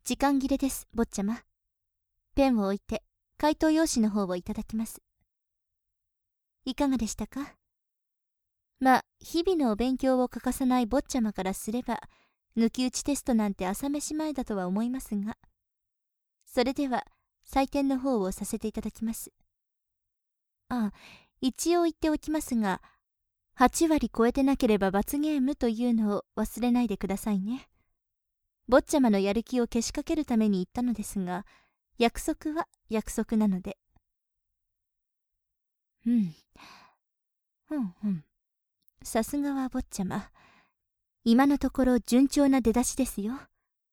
時間切れです、坊ちゃま。ペンを置いて、回答用紙の方をいただきます。いかがでしたか？まあ、日々のお勉強を欠かさない坊ちゃまからすれば、抜き打ちテストなんて朝飯前だとは思いますが、それでは、採点の方をさせていただきます。一応言っておきますが、8割超えてなければ罰ゲームというのを忘れないでくださいね。坊ちゃまのやる気をけしかけるために言ったのですが、約束は約束なので。さすがは坊ちゃま。今のところ順調な出だしですよ。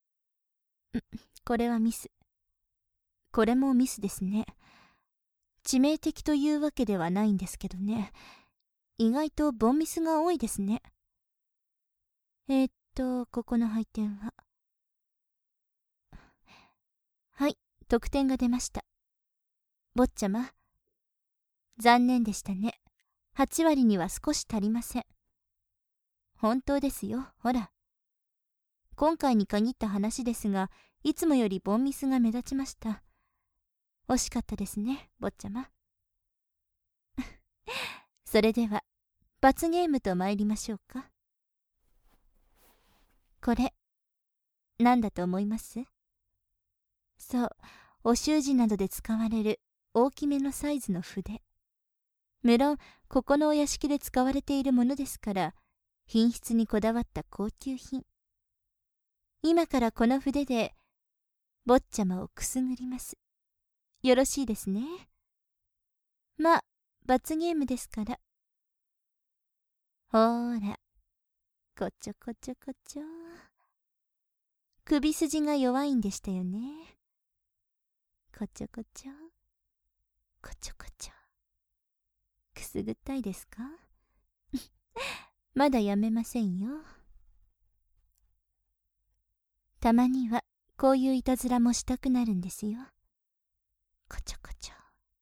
これはミス。これもミスですね。致命的というわけではないんですけどね。意外とボンミスが多いですね。ここの配点は。はい、得点が出ました。坊ちゃま。残念でしたね。8割には少し足りません。本当ですよ、ほら。今回に限った話ですが、いつもよりボンミスが目立ちました。惜しかったですね、坊ちゃま。それでは、罰ゲームと参りましょうか。これ、何だと思います？そう、お習字などで使われる大きめのサイズの筆。無論、ここのお屋敷で使われているものですから、品質にこだわった高級品。今からこの筆で、坊ちゃまをくすぐります。よろしいですね。まあ、罰ゲームですから。ほーら、こちょこちょこちょ。首筋が弱いんでしたよね。こちょこちょ、こちょこちょ。くすぐったいですか？まだやめませんよ。たまにはこういういたずらもしたくなるんですよ。こちょこちょ。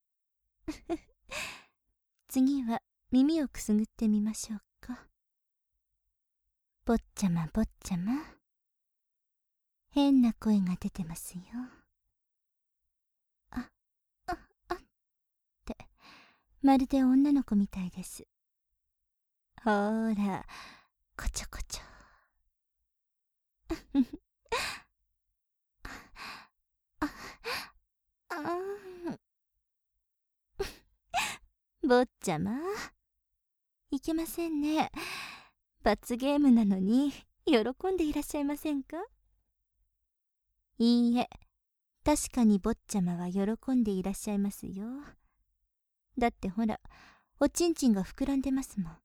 次は耳をくすぐってみましょうか。坊ちゃま坊ちゃま。変な声が出てますよ。ってまるで女の子みたいです。ほーら、こちょこちょ。坊ちゃま、いけませんね。罰ゲームなのに喜んでいらっしゃいませんか？いいえ、確かに坊ちゃまは喜んでいらっしゃいますよ。だってほら、おちんちんが膨らんでますもん。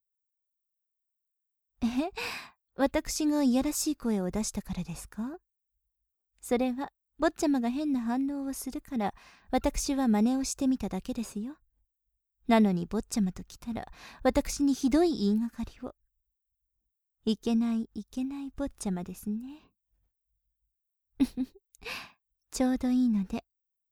私がいやらしい声を出したからですか？それは坊ちゃまが変な反応をするから私は真似をしてみただけですよ。なのに坊ちゃまと来たら私にひどい言いがかりを。いけないいけない坊ちゃまですね。ちょうどいいので。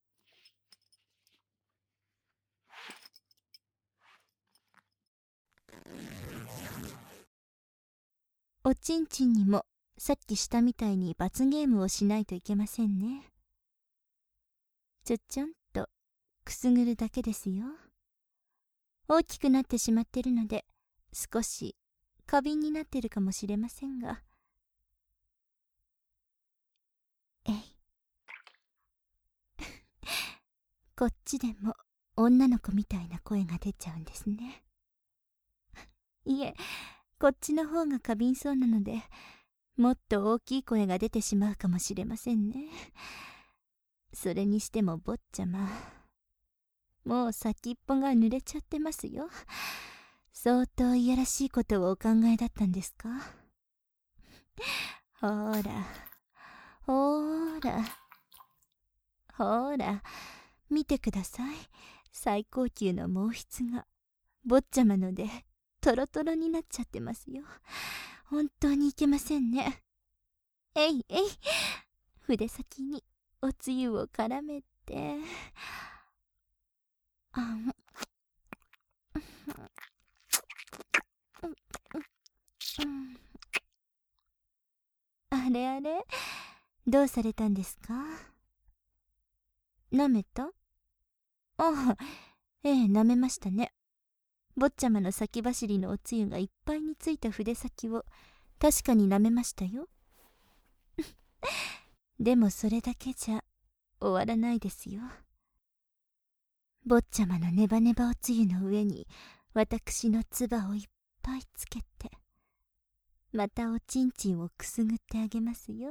おちんちんにもさっきしたみたいに罰ゲームをしないといけませんね。ちょちょんとくすぐるだけですよ。大きくなってしまってるので少し過敏になってるかもしれませんが。こっちでも女の子みたいな声が出ちゃうんですね。いえ、こっちの方が過敏そうなので、もっと大きい声が出てしまうかもしれませんね。それにしても坊ちゃま、もう先っぽが濡れちゃってますよ。相当いやらしいことをお考えだったんですか？ほーら、ほーら、ほーら、見てください。最高級の毛筆が坊ちゃまのでトロトロになっちゃってますよ。本当にいけませんね。えいえい、筆先におつゆを絡めて。あれあれ、 どうされたんですか？舐めた？ああ、ええ、舐めましたね。坊ちゃまの先走りのおつゆがいっぱいについた筆先を確かに舐めましたよ。でもそれだけじゃ終わらないですよ。坊ちゃまのネバネバおつゆの上に私の唾をいっぱいつけて、またおちんちんをくすぐってあげますよ。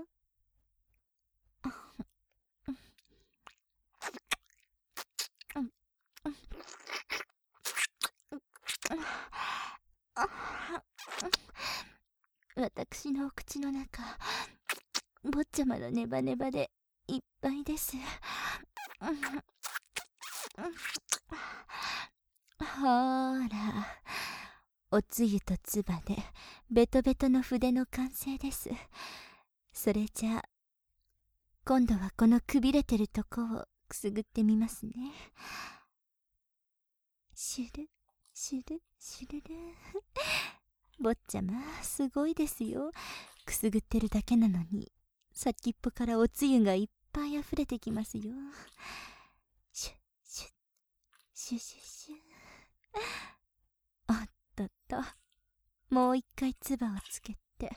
私のお口の中、坊ちゃまのネバネバでいっぱいです。ほーら、おつゆとつばでベトベトの筆の完成です。それじゃあ今度はこのくびれてるとこをくすぐってみますね。シュルシュルシュルル。坊ちゃますごいですよ。くすぐってるだけなのに先っぽからおつゆがいっぱいあふれてきますよ。シュッシュッシュシュシュ。おっとっと、もう一回つばをつけて。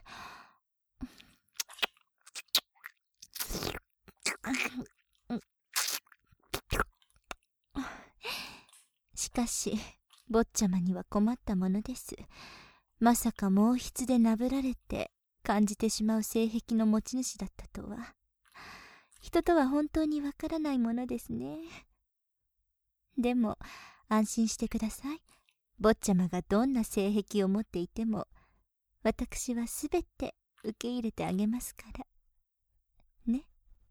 しかし坊ちゃまには困ったものです。まさか毛筆でなぶられて感じてしまう性癖の持ち主だったとは。人とは本当にわからないものですね。でも安心してください。坊ちゃまがどんな性癖を持っていても私はすべて受け入れてあげますからね。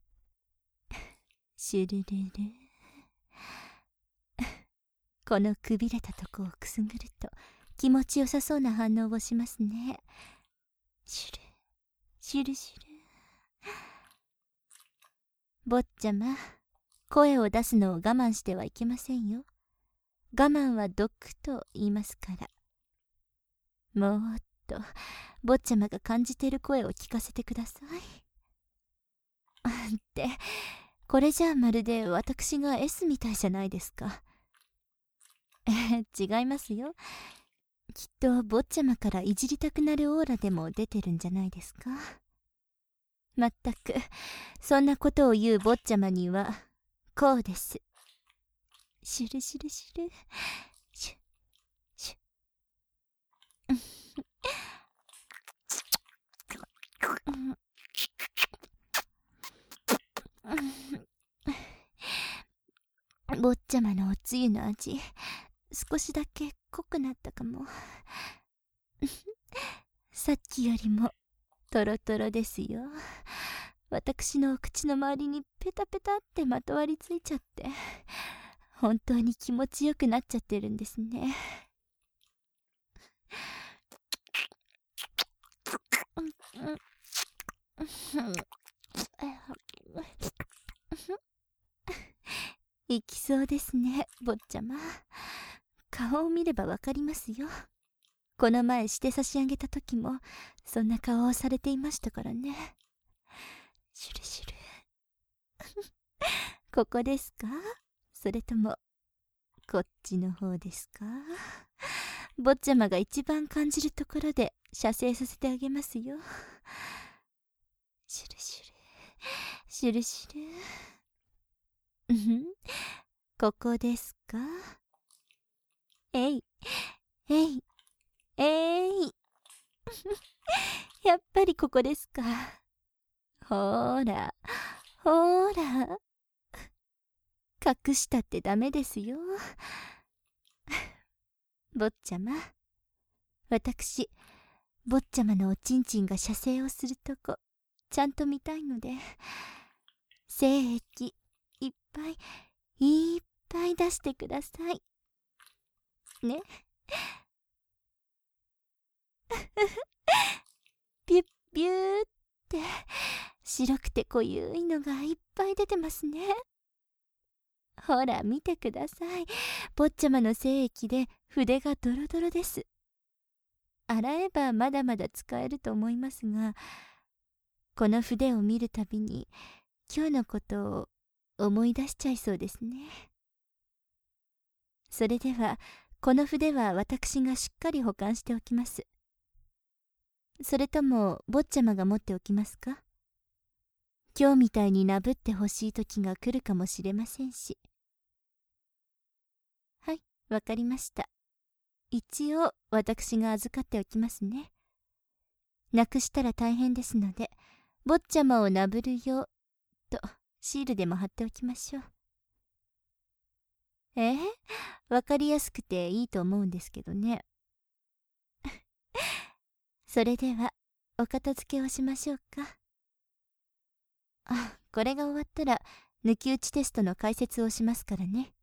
シュルルル。このくびれたとこをくすぐると気持ちよさそうな反応をしますね。シュルシュルシュル。坊ちゃま、声を出すのを我慢してはいけませんよ。我慢は毒と言いますから。もっと坊ちゃまが感じている声を聞かせてください。ってこれじゃあまるで私が S みたいじゃないですか。違いますよ。きっと坊ちゃまからいじりたくなるオーラでも出てるんじゃないですか。まったくそんなことを言う坊ちゃまにはこうです。シュルシュルシュルシュシュ。坊ちゃまのおつゆの味、少しだけ濃くなったかも。さっきよりもトロトロですよ。私のお口の周りにペタペタってまとわりついちゃって、本当に気持ちよくなっちゃってるんですね。いきそうですね、坊ちゃま。顔を見ればわかりますよ。この前して差し上げた時もそんな顔をされていましたからね。シュルシュル。ここですか？それともこっちの方ですか？坊ちゃまが一番感じるところで射精させてあげますよ。シュルシュルシュルシュル。ここですか？えいえいえい。やっぱりここですか。ほーらほーら、隠したってダメですよ。坊ちゃま、私坊ちゃまのおちんちんが射精をするとこちゃんと見たいので、精液いっぱいいっぱい出してくださいね。ビュッビューって白くて濃ゆいのがいっぱい出てますね。ほら見てください。坊ちゃまの精液で筆がドロドロです。洗えばまだまだ使えると思いますが、 この筆を見るたびに今日のことを思い出しちゃいそうですね。それではこの筆は私がしっかり保管しておきます。それとも坊ちゃまが持っておきますか？今日みたいになぶってほしい時が来るかもしれませんし。はい、わかりました。一応私が預かっておきますね。なくしたら大変ですので、坊ちゃまをなぶるようとシールでも貼っておきましょう。わかりやすくていいと思うんですけどね。それではお片付けをしましょうか。これが終わったら抜き打ちテストの解説をしますからね。